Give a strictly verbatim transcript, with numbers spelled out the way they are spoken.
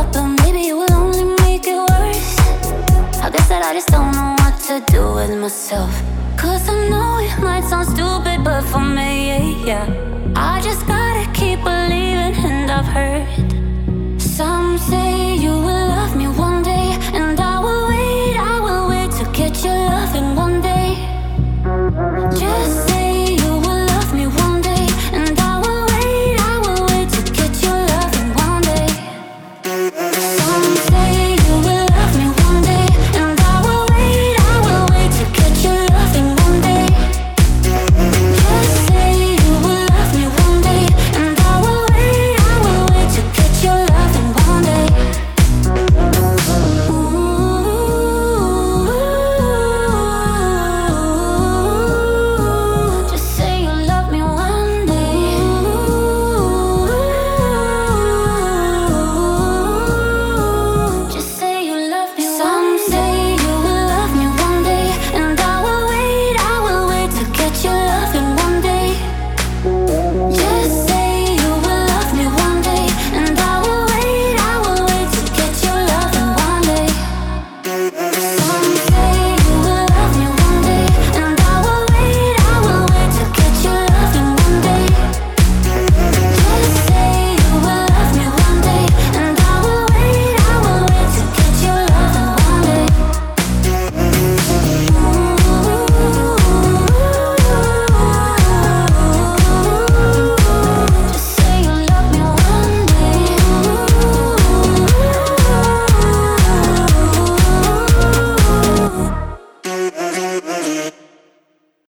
but maybe it will only make it worse. I guess that I just don't know what to do with myself. Cause I know it might sound stupid, but for me, yeah, yeah, I just gotta keep believing. And I've heard some say you will love me one day, and I will wait, I will wait to get your loving one day. Just say you will love me one day, and I will wait, I will wait to get your loving one day. Some say you will love me one day, and I will wait, I will wait to get your loving one day. Just say you will love me one day, and I will wait, I will wait to get your loving one day. Ooh, just say you love me one day. Just say you love me. Some say you will love me one day, and I will wait, I will wait to get your loving one day. Just say you will love me one day, and I will wait, I will wait to get your loving one day. Some say you will love me one day, and I will wait, I will wait to get your loving one day. Just say you will love me one day, and I will wait, I will wait to get your loving one day. Just say you love me one day.